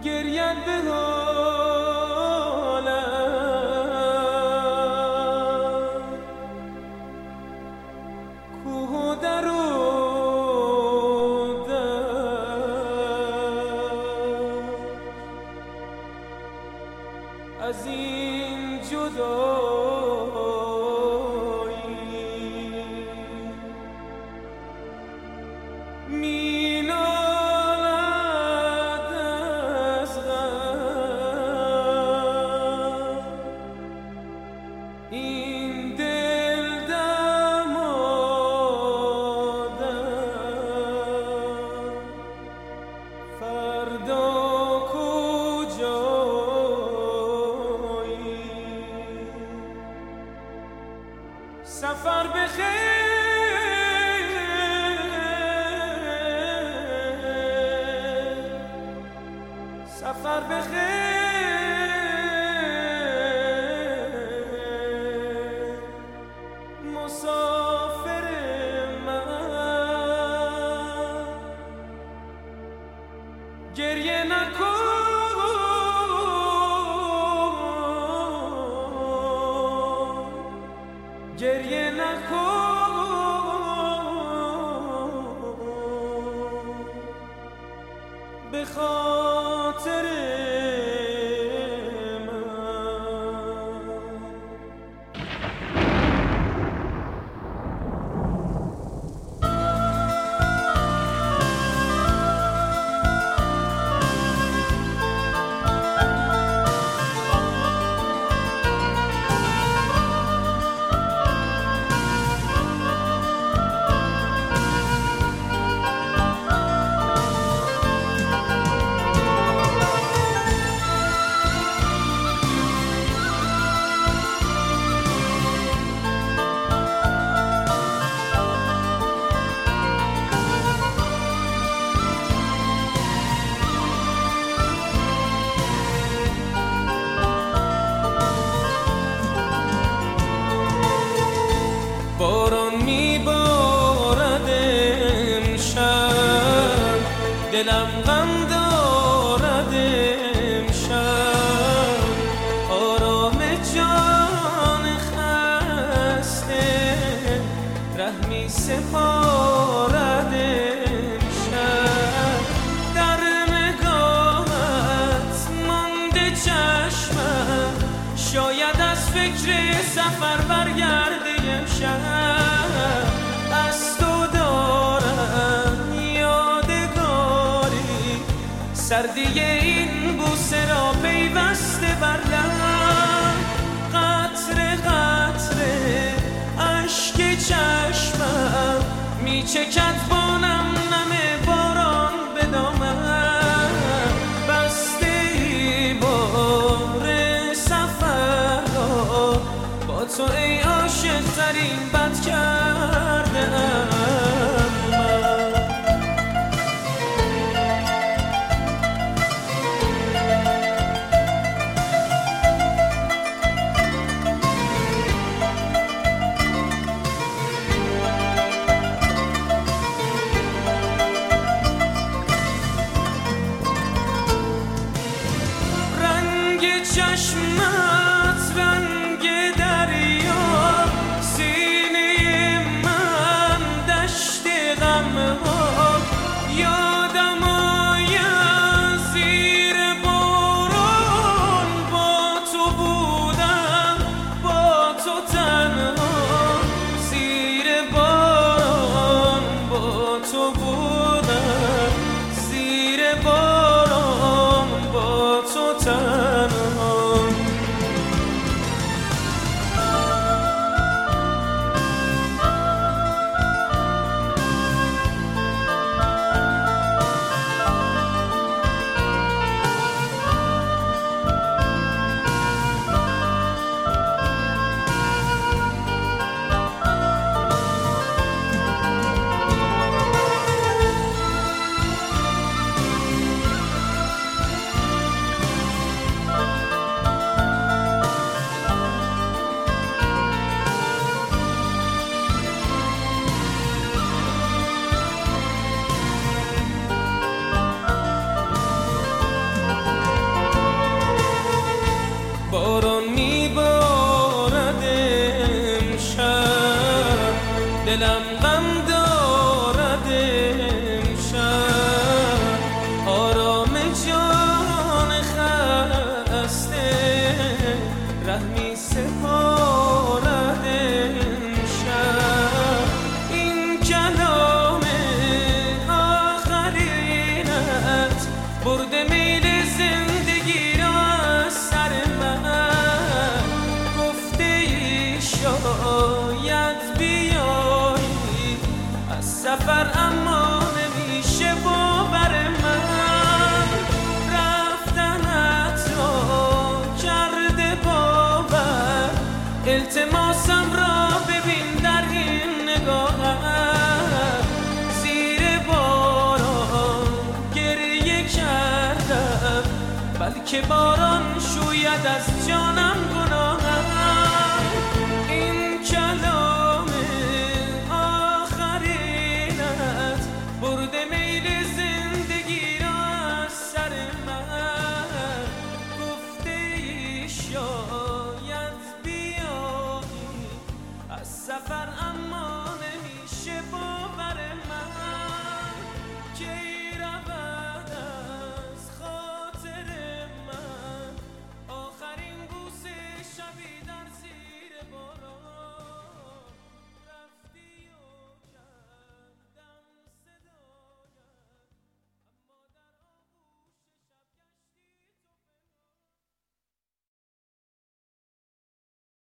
گریت به حالم کوه و در و از این جدایی می نالد از غم این دل دمادم فردا سفر بخیر سفر بخیر مسافر من گریه نکن گریه نکن به خاطر باران میبارد امشب دلم غم دارد امشب آرام جان خسته رحمی سپارد امشب در نگاهت مانده چشمم شاید از فکر سفر برگرده از تو دارم یادگاری سردی این بوسه را پیوسته بر لب قطره قطره اشک چشمم میچکد با نم نم باران به دامم بسته ای بار سفر را با تو ای عاشق ترین بد کردم رنگ چشمت رنگ دریا سینه من دشت غم ها یادم آید زیر باران با تو بودم با تو تنها زیر باران با تو بودم زیر باران با تو تنها دلم غم دارد امشب، آرام جان خسته رحمی سپارد امشب. این کلام آخرینت برده میل زندگی را از سر من، گفته ای شاید بیایی از سفر اما نمیشه باور من، رفتنت را کرده باور، التماسم را ببین در این نگاهم، زیر باران گریه کردم بلکه باران شوید از جانم گناهم. این کلام آخرینت برده